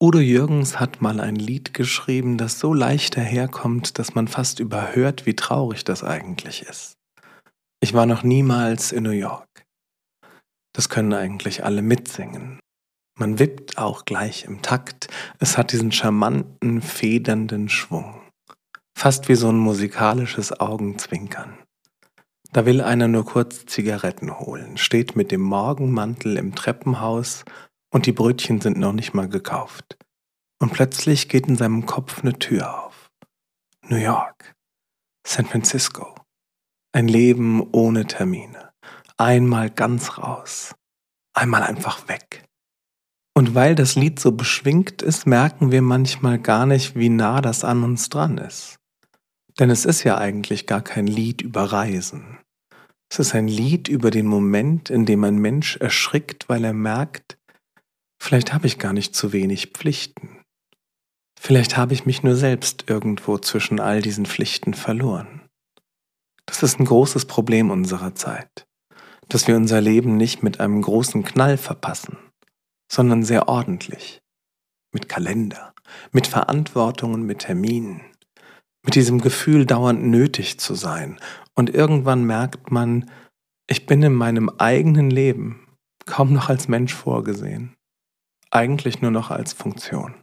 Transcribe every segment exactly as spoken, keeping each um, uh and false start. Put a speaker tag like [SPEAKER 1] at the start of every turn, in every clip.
[SPEAKER 1] Udo Jürgens hat mal ein Lied geschrieben, das so leicht daherkommt, dass man fast überhört, wie traurig das eigentlich ist. Ich war noch niemals in New York. Das können eigentlich alle mitsingen. Man wippt auch gleich im Takt. Es hat diesen charmanten, federnden Schwung. Fast wie so ein musikalisches Augenzwinkern. Da will einer nur kurz Zigaretten holen, steht mit dem Morgenmantel im Treppenhaus und die Brötchen sind noch nicht mal gekauft. Und plötzlich geht in seinem Kopf eine Tür auf. New York, San Francisco. Ein Leben ohne Termine. Einmal ganz raus. Einmal einfach weg. Und weil das Lied so beschwingt ist, merken wir manchmal gar nicht, wie nah das an uns dran ist. Denn es ist ja eigentlich gar kein Lied über Reisen. Es ist ein Lied über den Moment, in dem ein Mensch erschrickt, weil er merkt, vielleicht habe ich gar nicht zu wenig Pflichten. Vielleicht habe ich mich nur selbst irgendwo zwischen all diesen Pflichten verloren. Das ist ein großes Problem unserer Zeit, dass wir unser Leben nicht mit einem großen Knall verpassen, sondern sehr ordentlich, mit Kalender, mit Verantwortungen, mit Terminen, mit diesem Gefühl, dauernd nötig zu sein. Und irgendwann merkt man, ich bin in meinem eigenen Leben kaum noch als Mensch vorgesehen, eigentlich nur noch als Funktion.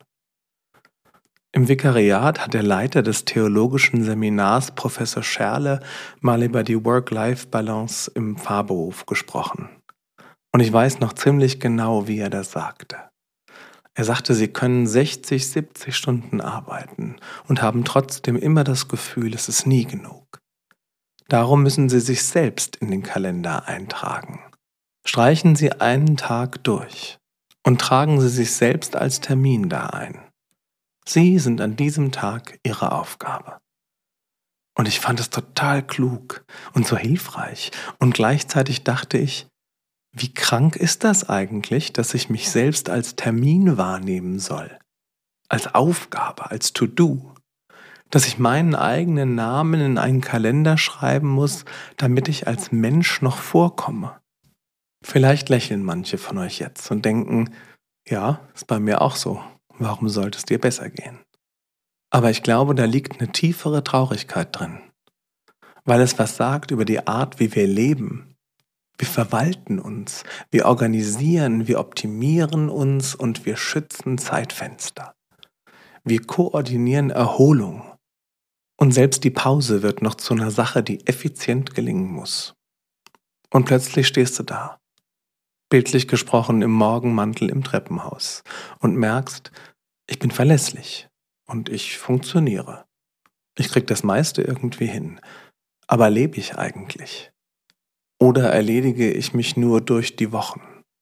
[SPEAKER 1] Im Vikariat hat der Leiter des theologischen Seminars, Professor Scherle, mal über die Work-Life-Balance im Pfarrberuf gesprochen. Und ich weiß noch ziemlich genau, wie er das sagte. Er sagte, sie können sechzig, siebzig Stunden arbeiten und haben trotzdem immer das Gefühl, es ist nie genug. Darum müssen sie sich selbst in den Kalender eintragen. Streichen Sie einen Tag durch und tragen Sie sich selbst als Termin da ein. Sie sind an diesem Tag Ihre Aufgabe. Und ich fand es total klug und so hilfreich. Und gleichzeitig dachte ich, wie krank ist das eigentlich, dass ich mich selbst als Termin wahrnehmen soll? Als Aufgabe, als To-Do. Dass ich meinen eigenen Namen in einen Kalender schreiben muss, damit ich als Mensch noch vorkomme. Vielleicht lächeln manche von euch jetzt und denken, ja, ist bei mir auch so. Warum sollte es dir besser gehen? Aber ich glaube, da liegt eine tiefere Traurigkeit drin, weil es was sagt über die Art, wie wir leben. Wir verwalten uns, wir organisieren, wir optimieren uns und wir schützen Zeitfenster. Wir koordinieren Erholung. Und selbst die Pause wird noch zu einer Sache, die effizient gelingen muss. Und plötzlich stehst du da, bildlich gesprochen im Morgenmantel im Treppenhaus und merkst, ich bin verlässlich und ich funktioniere. Ich krieg das meiste irgendwie hin. Aber lebe ich eigentlich? Oder erledige ich mich nur durch die Wochen?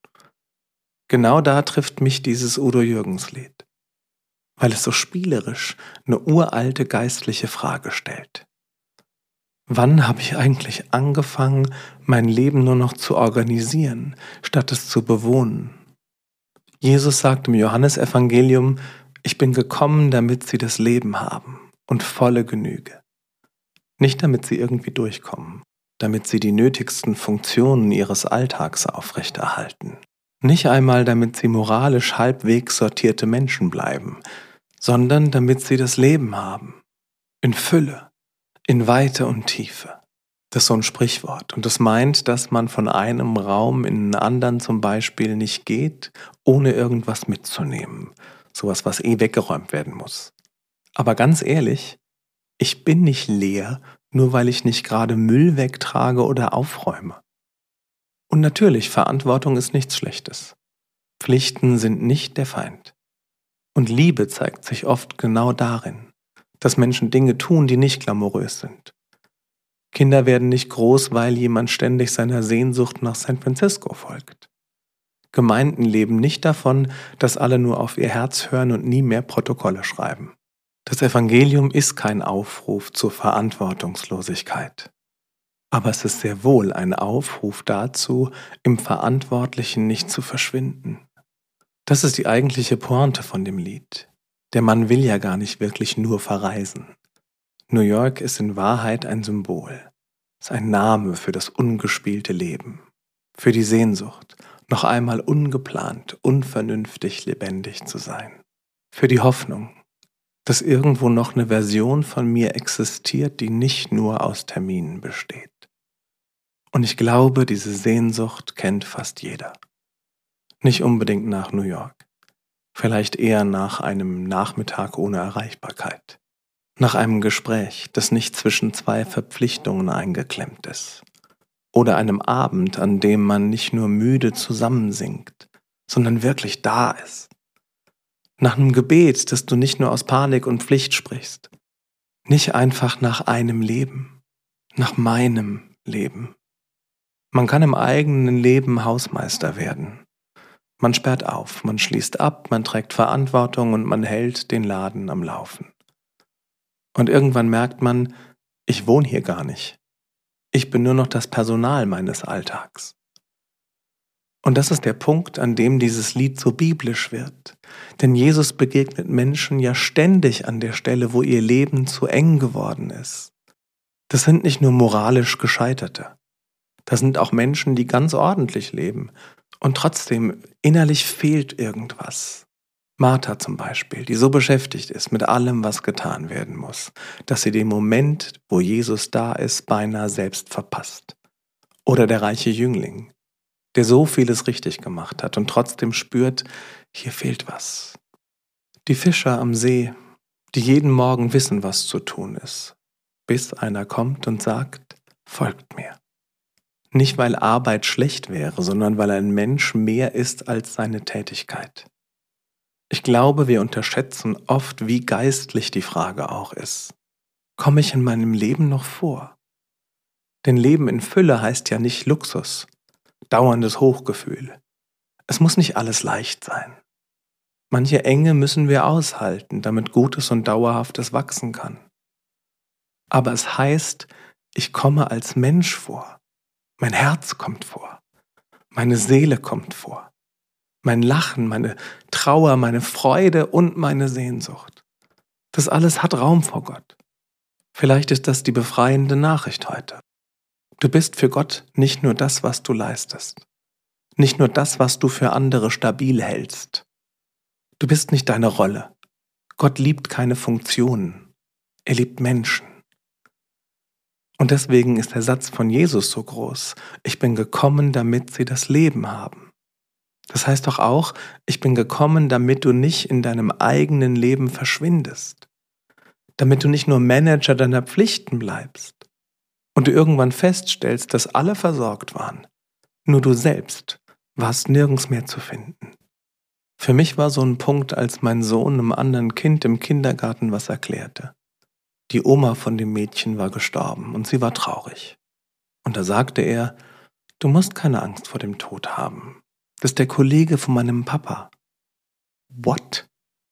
[SPEAKER 1] Genau da trifft mich dieses Udo Jürgens Lied, weil es so spielerisch eine uralte geistliche Frage stellt. Wann habe ich eigentlich angefangen, mein Leben nur noch zu organisieren, statt es zu bewohnen? Jesus sagt im Johannesevangelium, ich bin gekommen, damit sie das Leben haben und volle Genüge. Nicht damit sie irgendwie durchkommen, damit sie die nötigsten Funktionen ihres Alltags aufrechterhalten. Nicht einmal, damit sie moralisch halbwegs sortierte Menschen bleiben, sondern damit sie das Leben haben. In Fülle, in Weite und Tiefe. Das ist so ein Sprichwort und das meint, dass man von einem Raum in einen anderen zum Beispiel nicht geht, ohne irgendwas mitzunehmen. Sowas, was eh weggeräumt werden muss. Aber ganz ehrlich, ich bin nicht leer, nur weil ich nicht gerade Müll wegtrage oder aufräume. Und natürlich, Verantwortung ist nichts Schlechtes. Pflichten sind nicht der Feind. Und Liebe zeigt sich oft genau darin, dass Menschen Dinge tun, die nicht glamourös sind. Kinder werden nicht groß, weil jemand ständig seiner Sehnsucht nach San Francisco folgt. Gemeinden leben nicht davon, dass alle nur auf ihr Herz hören und nie mehr Protokolle schreiben. Das Evangelium ist kein Aufruf zur Verantwortungslosigkeit. Aber es ist sehr wohl ein Aufruf dazu, im Verantwortlichen nicht zu verschwinden. Das ist die eigentliche Pointe von dem Lied. Der Mann will ja gar nicht wirklich nur verreisen. New York ist in Wahrheit ein Symbol. Es ist ein Name für das ungespielte Leben. Für die Sehnsucht, noch einmal ungeplant, unvernünftig lebendig zu sein. für die Hoffnung, dass irgendwo noch eine Version von mir existiert, die nicht nur aus Terminen besteht. Und ich glaube, diese Sehnsucht kennt fast jeder. Nicht unbedingt nach New York, vielleicht eher nach einem Nachmittag ohne Erreichbarkeit, nach einem Gespräch, das nicht zwischen zwei Verpflichtungen eingeklemmt ist, oder einem Abend, an dem man nicht nur müde zusammensinkt, sondern wirklich da ist. Nach einem Gebet, das du nicht nur aus Panik und Pflicht sprichst. Nicht einfach nach einem Leben, nach meinem Leben. Man kann im eigenen Leben Hausmeister werden. Man sperrt auf, man schließt ab, man trägt Verantwortung und man hält den Laden am Laufen. Und irgendwann merkt man, ich wohne hier gar nicht. Ich bin nur noch das Personal meines Alltags. Und das ist der Punkt, an dem dieses Lied so biblisch wird. Denn Jesus begegnet Menschen ja ständig an der Stelle, wo ihr Leben zu eng geworden ist. Das sind nicht nur moralisch Gescheiterte. Das sind auch Menschen, die ganz ordentlich leben. Und trotzdem, innerlich fehlt irgendwas. Martha zum Beispiel, die so beschäftigt ist mit allem, was getan werden muss, dass sie den Moment, wo Jesus da ist, beinahe selbst verpasst. Oder der reiche Jüngling, der so vieles richtig gemacht hat und trotzdem spürt, hier fehlt was. Die Fischer am See, die jeden Morgen wissen, was zu tun ist, bis einer kommt und sagt, folgt mir. Nicht, weil Arbeit schlecht wäre, sondern weil ein Mensch mehr ist als seine Tätigkeit. Ich glaube, wir unterschätzen oft, wie geistlich die Frage auch ist. Komme ich in meinem Leben noch vor? Denn Leben in Fülle heißt ja nicht Luxus, dauerndes Hochgefühl. Es muss nicht alles leicht sein. Manche Enge müssen wir aushalten, damit Gutes und Dauerhaftes wachsen kann. Aber es heißt, ich komme als Mensch vor. Mein Herz kommt vor. Meine Seele kommt vor. Mein Lachen, meine Trauer, meine Freude und meine Sehnsucht. Das alles hat Raum vor Gott. Vielleicht ist das die befreiende Nachricht heute. Du bist für Gott nicht nur das, was du leistest. Nicht nur das, was du für andere stabil hältst. Du bist nicht deine Rolle. Gott liebt keine Funktionen. Er liebt Menschen. Und deswegen ist der Satz von Jesus so groß. Ich bin gekommen, damit sie das Leben haben. Das heißt doch auch, ich bin gekommen, damit du nicht in deinem eigenen Leben verschwindest. Damit du nicht nur Manager deiner Pflichten bleibst. Und du irgendwann feststellst, dass alle versorgt waren. Nur du selbst warst nirgends mehr zu finden. Für mich war so ein Punkt, als mein Sohn einem anderen Kind im Kindergarten was erklärte. Die Oma von dem Mädchen war gestorben und sie war traurig. Und da sagte er, du musst keine Angst vor dem Tod haben. Das ist der Kollege von meinem Papa. What?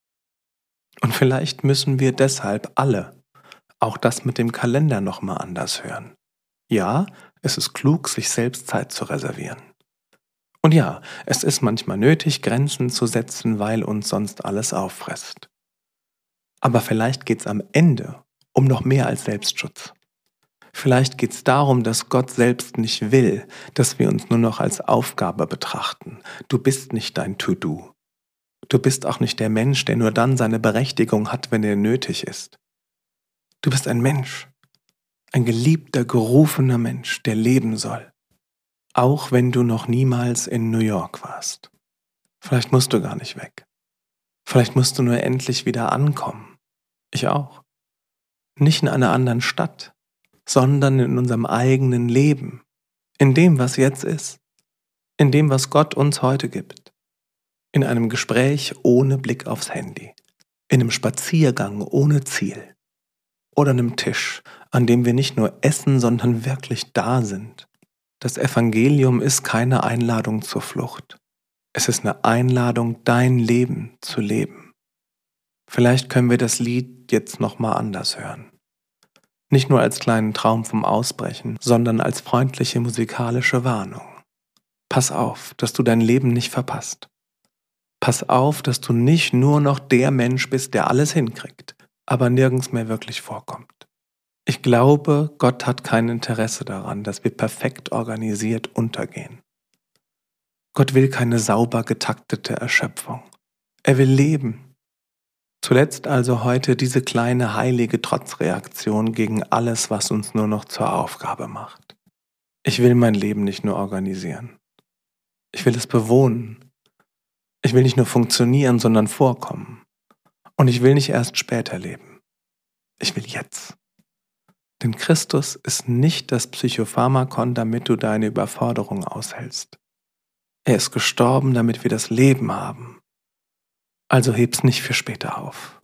[SPEAKER 1] Und vielleicht müssen wir deshalb alle auch das mit dem Kalender nochmal anders hören. Ja, es ist klug, sich selbst Zeit zu reservieren. Und ja, es ist manchmal nötig, Grenzen zu setzen, weil uns sonst alles auffrisst. Aber vielleicht geht's am Ende um noch mehr als Selbstschutz. Vielleicht geht's darum, dass Gott selbst nicht will, dass wir uns nur noch als Aufgabe betrachten. Du bist nicht dein To-Do. Du bist auch nicht der Mensch, der nur dann seine Berechtigung hat, wenn er nötig ist. Du bist ein Mensch, ein geliebter, gerufener Mensch, der leben soll. Auch wenn du noch niemals in New York warst. Vielleicht musst du gar nicht weg. Vielleicht musst du nur endlich wieder ankommen. Ich auch. Nicht in einer anderen Stadt, sondern in unserem eigenen Leben. In dem, was jetzt ist. In dem, was Gott uns heute gibt. In einem Gespräch ohne Blick aufs Handy. In einem Spaziergang ohne Ziel. Oder einem Tisch, an dem wir nicht nur essen, sondern wirklich da sind. Das Evangelium ist keine Einladung zur Flucht. Es ist eine Einladung, dein Leben zu leben. Vielleicht können wir das Lied jetzt nochmal anders hören. Nicht nur als kleinen Traum vom Ausbrechen, sondern als freundliche musikalische Warnung. Pass auf, dass du dein Leben nicht verpasst. Pass auf, dass du nicht nur noch der Mensch bist, der alles hinkriegt, aber nirgends mehr wirklich vorkommt. Ich glaube, Gott hat kein Interesse daran, dass wir perfekt organisiert untergehen. Gott will keine sauber getaktete Erschöpfung. Er will leben. Zuletzt also heute diese kleine heilige Trotzreaktion gegen alles, was uns nur noch zur Aufgabe macht. Ich will mein Leben nicht nur organisieren. Ich will es bewohnen. Ich will nicht nur funktionieren, sondern vorkommen. Und ich will nicht erst später leben. Ich will jetzt. Denn Christus ist nicht das Psychopharmakon, damit du deine Überforderung aushältst. Er ist gestorben, damit wir das Leben haben. Also heb's nicht für später auf.